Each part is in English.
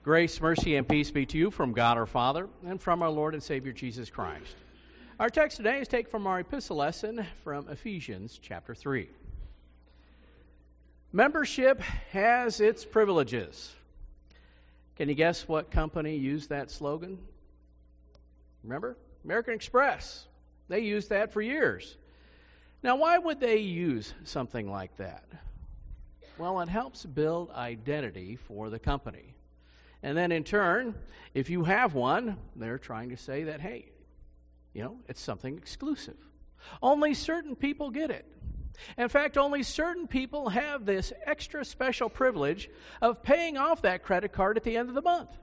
Grace, mercy, and peace be to you from God our Father and from our Lord and Savior Jesus Christ. Our text today is taken from our epistle lesson from Ephesians chapter 3. Membership has its privileges. Can you guess what company used that slogan? Remember? American Express. They used that for years. Now, why would they use something like that? Well, it helps build identity for the company. And then in turn, if you have one, they're trying to say that, hey, it's something exclusive. Only certain people get it. In fact, only certain people have this extra special privilege of paying off that credit card at the end of the month.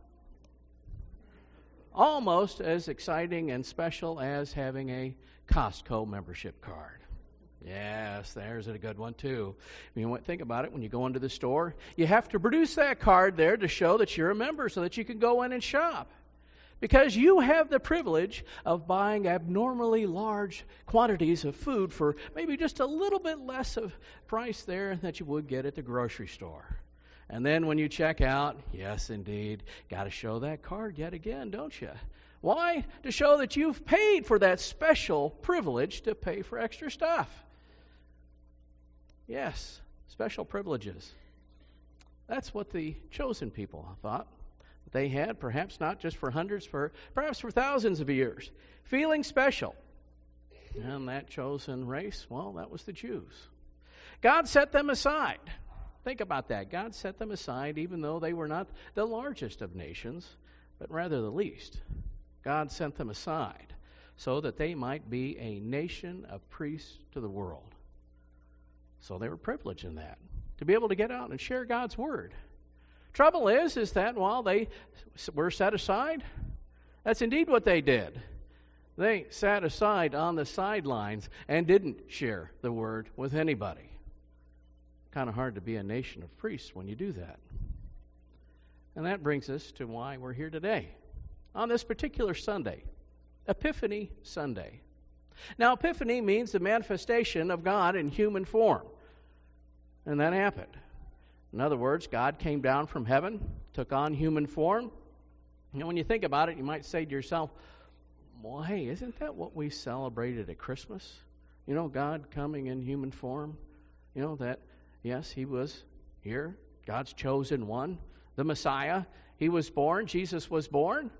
Almost as exciting and special as having a Costco membership card. Yes, there's a good one too. Think about it. When you go into the store, you have to produce that card there to show that you're a member so that you can go in and shop. Because you have the privilege of buying abnormally large quantities of food for maybe just a little bit less of price there that you would get at the grocery store. And then when you check out, yes, indeed, got to show that card yet again, don't you? Why? To show that you've paid for that special privilege to pay for extra stuff. Yes, special privileges. That's what the chosen people thought they had, perhaps not just for hundreds, perhaps for thousands of years. Feeling special. And that chosen race, well, that was the Jews. God set them aside. Think about that. God set them aside even though they were not the largest of nations, but rather the least. God sent them aside so that they might be a nation of priests to the world. So they were privileged in that, to be able to get out and share God's word. Trouble is that while they were set aside, that's indeed what they did. They sat aside on the sidelines and didn't share the word with anybody. Kind of hard to be a nation of priests when you do that. And that brings us to why we're here today. On this particular Sunday, Epiphany Sunday. Now, Epiphany means the manifestation of God in human form. And that happened. In other words, God came down from heaven, took on human form. When you think about it, you might say to yourself, well, hey, isn't that what we celebrated at Christmas? God coming in human form. That, yes, he was here, God's chosen one, the Messiah. He was born, Jesus was born,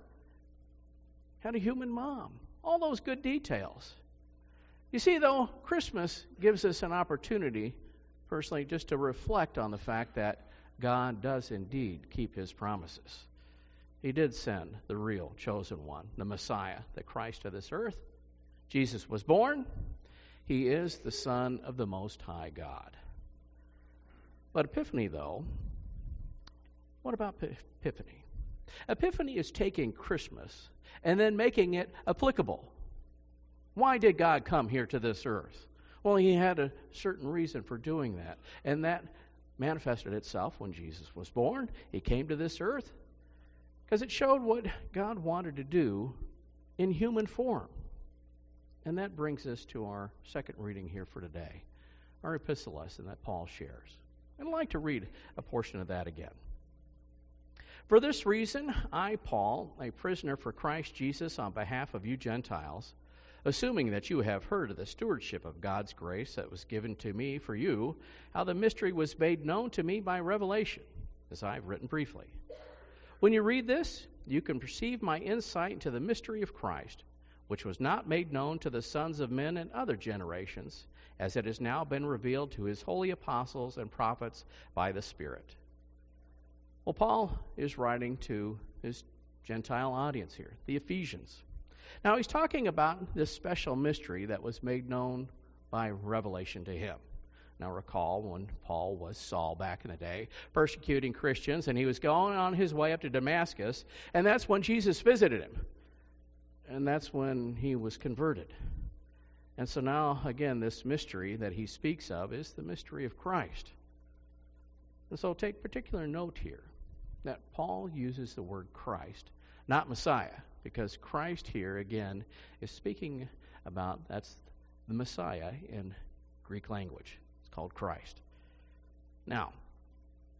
had a human mom. All those good details. You see, though, Christmas gives us an opportunity, personally, just to reflect on the fact that God does indeed keep his promises. He did send the real chosen one, the Messiah, the Christ of this earth. Jesus was born. He is the Son of the Most High God. But Epiphany, though, what about Epiphany? Epiphany is taking Christmas and then making it applicable. Why did God come here to this earth? Well, he had a certain reason for doing that. And that manifested itself when Jesus was born. He came to this earth because it showed what God wanted to do in human form. And that brings us to our second reading here for today, our epistle lesson that Paul shares. I'd like to read a portion of that again. For this reason, I, Paul, a prisoner for Christ Jesus on behalf of you Gentiles, assuming that you have heard of the stewardship of God's grace that was given to me for you, how the mystery was made known to me by revelation, as I have written briefly. When you read this, you can perceive my insight into the mystery of Christ, which was not made known to the sons of men in other generations, as it has now been revealed to his holy apostles and prophets by the Spirit. Well, Paul is writing to his Gentile audience here, the Ephesians. Now, he's talking about this special mystery that was made known by revelation to him. Now, recall when Paul was Saul back in the day, persecuting Christians, and he was going on his way up to Damascus, and that's when Jesus visited him. And that's when he was converted. And so now, again, this mystery that he speaks of is the mystery of Christ. And so take particular note here that Paul uses the word Christ, not Messiah, because Christ here, again, is speaking about, that's the Messiah in Greek language. It's called Christ. Now,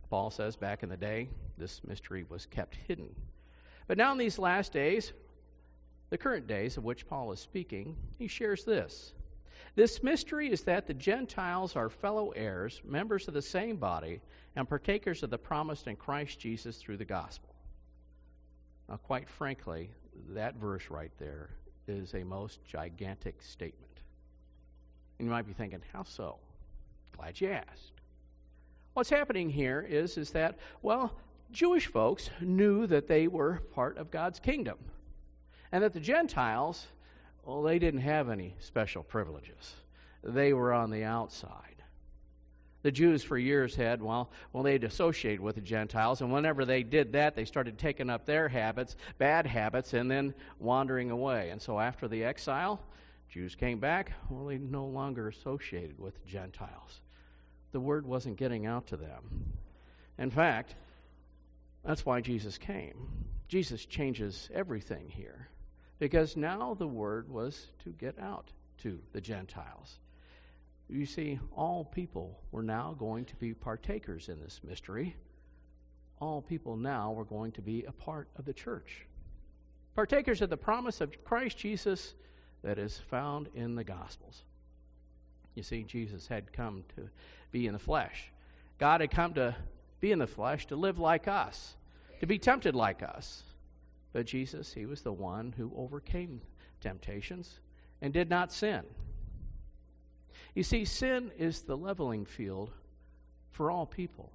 Paul says back in the day, this mystery was kept hidden. But now in these last days, the current days of which Paul is speaking, he shares this. This mystery is that the Gentiles are fellow heirs, members of the same body, and partakers of the promise in Christ Jesus through the gospel. Now, quite frankly, that verse right there is a most gigantic statement. And you might be thinking, how so? Glad you asked. What's happening here is that, well, Jewish folks knew that they were part of God's kingdom, and that the Gentiles, well, they didn't have any special privileges. They were on the outside. The Jews for years had, they'd associate with the Gentiles, and whenever they did that, they started taking up their habits, bad habits, and then wandering away. And so after the exile, Jews came back, well, they no longer associated with the Gentiles. The word wasn't getting out to them. In fact, that's why Jesus came. Jesus changes everything here, because now the word was to get out to the Gentiles. You see, all people were now going to be partakers in this mystery. All people now were going to be a part of the church. Partakers of the promise of Christ Jesus that is found in the Gospels. You see, Jesus had come to be in the flesh. God had come to be in the flesh, to live like us, to be tempted like us. But Jesus, he was the one who overcame temptations and did not sin. You see, sin is the leveling field for all people.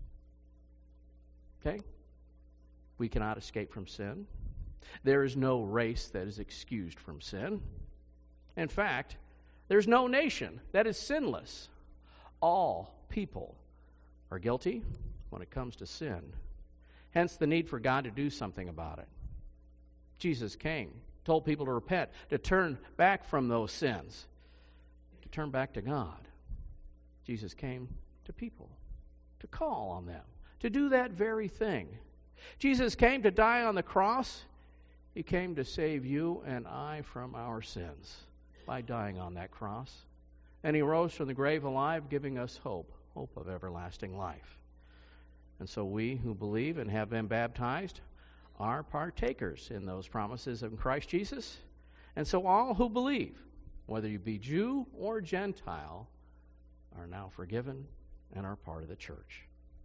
Okay? We cannot escape from sin. There is no race that is excused from sin. In fact, there's no nation that is sinless. All people are guilty when it comes to sin. Hence the need for God to do something about it. Jesus came, told people to repent, to turn back from those sins, to turn back to God. Jesus came to people, to call on them, to do that very thing. Jesus came to die on the cross. He came to save you and I from our sins by dying on that cross. And he rose from the grave alive, giving us hope of everlasting life. And so we who believe and have been baptized are partakers in those promises of Christ Jesus. And so all who believe, whether you be Jew or Gentile, are now forgiven and are part of the church.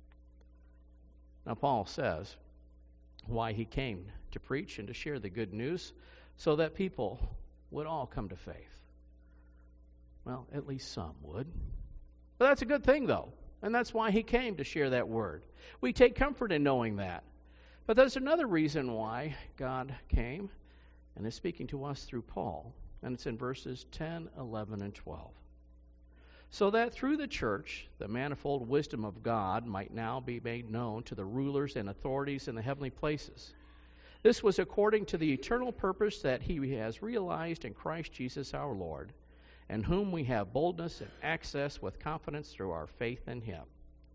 Now Paul says why he came to preach and to share the good news so that people would all come to faith. Well, at least some would. But that's a good thing, though, and that's why he came, to share that word. We take comfort in knowing that. But there's another reason why God came and is speaking to us through Paul, and it's in verses 10, 11, and 12. So that through the church, the manifold wisdom of God might now be made known to the rulers and authorities in the heavenly places. This was according to the eternal purpose that he has realized in Christ Jesus our Lord, in whom we have boldness and access with confidence through our faith in him.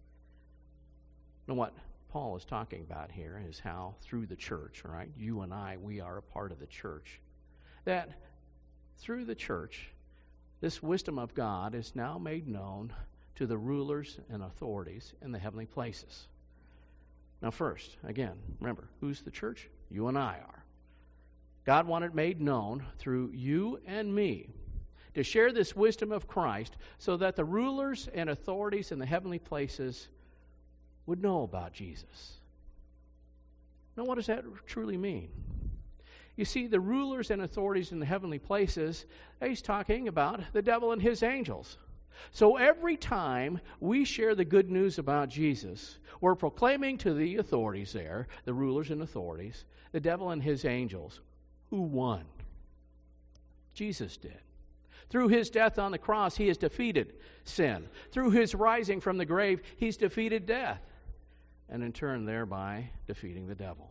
Now what Paul is talking about here is how through the church, all right, you and I, we are a part of the church, that through the church, this wisdom of God is now made known to the rulers and authorities in the heavenly places. Now first, again, remember, who's the church? You and I are. God wanted made known through you and me to share this wisdom of Christ so that the rulers and authorities in the heavenly places would know about Jesus. Now, what does that truly mean? You see, the rulers and authorities in the heavenly places, he's talking about the devil and his angels. So every time we share the good news about Jesus, we're proclaiming to the authorities there, the rulers and authorities, the devil and his angels, who won? Jesus did. Through his death on the cross, he has defeated sin. Through his rising from the grave, he's defeated death, and in turn thereby defeating the devil.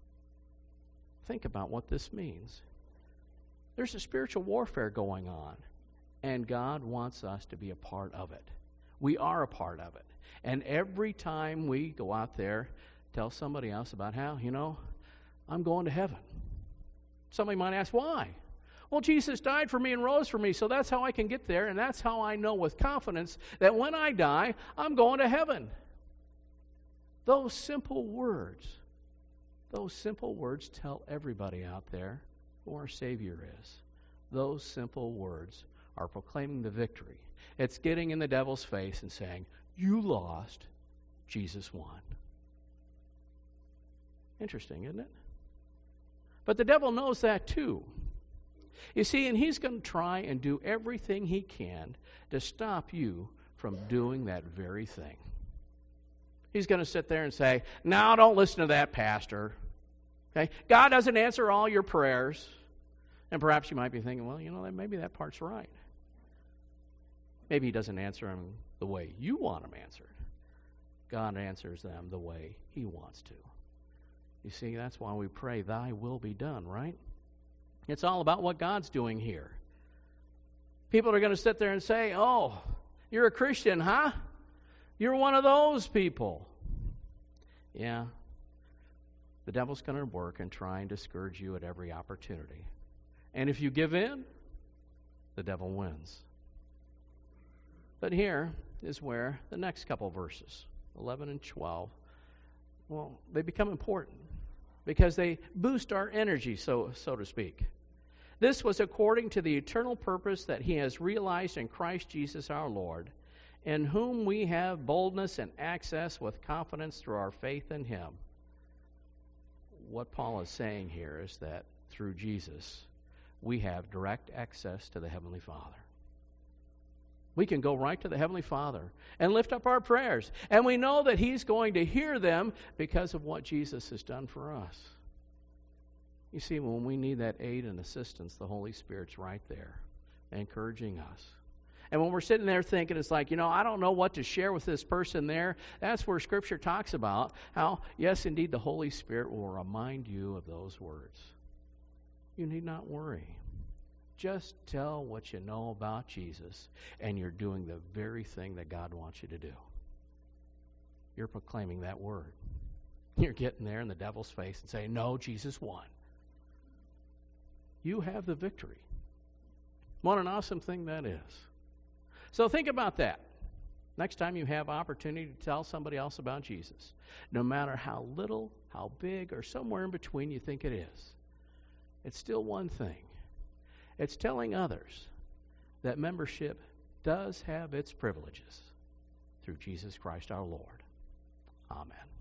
Think about what this means. There's a spiritual warfare going on, and God wants us to be a part of it. We are a part of it. And every time we go out there, tell somebody else about how, I'm going to heaven. Somebody might ask, why? Well, Jesus died for me and rose for me, so that's how I can get there, and that's how I know with confidence that when I die, I'm going to heaven. Those simple words tell everybody out there who our Savior is. Those simple words are proclaiming the victory. It's getting in the devil's face and saying, you lost, Jesus won. Interesting, isn't it? But the devil knows that too. You see, and he's going to try and do everything he can to stop you from doing that very thing. He's going to sit there and say, no, don't listen to that pastor. Okay? God doesn't answer all your prayers. And perhaps you might be thinking, well, maybe that part's right. Maybe he doesn't answer them the way you want them answered. God answers them the way he wants to. You see, that's why we pray, thy will be done, right? It's all about what God's doing here. People are going to sit there and say, oh, you're a Christian, huh? You're one of those people. Yeah. The devil's going to work and try and discourage you at every opportunity. And if you give in, the devil wins. But here is where the next couple verses, 11 and 12, well, they become important because they boost our energy, so to speak. This was according to the eternal purpose that he has realized in Christ Jesus our Lord, in whom we have boldness and access with confidence through our faith in him. What Paul is saying here is that through Jesus, we have direct access to the Heavenly Father. We can go right to the Heavenly Father and lift up our prayers. And we know that he's going to hear them because of what Jesus has done for us. You see, when we need that aid and assistance, the Holy Spirit's right there, encouraging us. And when we're sitting there thinking, it's like, I don't know what to share with this person there, that's where Scripture talks about how, yes, indeed, the Holy Spirit will remind you of those words. You need not worry. Just tell what you know about Jesus, and you're doing the very thing that God wants you to do. You're proclaiming that word. You're getting there in the devil's face and saying, no, Jesus won. You have the victory. What an awesome thing that is. So think about that. Next time you have opportunity to tell somebody else about Jesus, no matter how little, how big, or somewhere in between you think it is, it's still one thing. It's telling others that membership does have its privileges through Jesus Christ our Lord. Amen.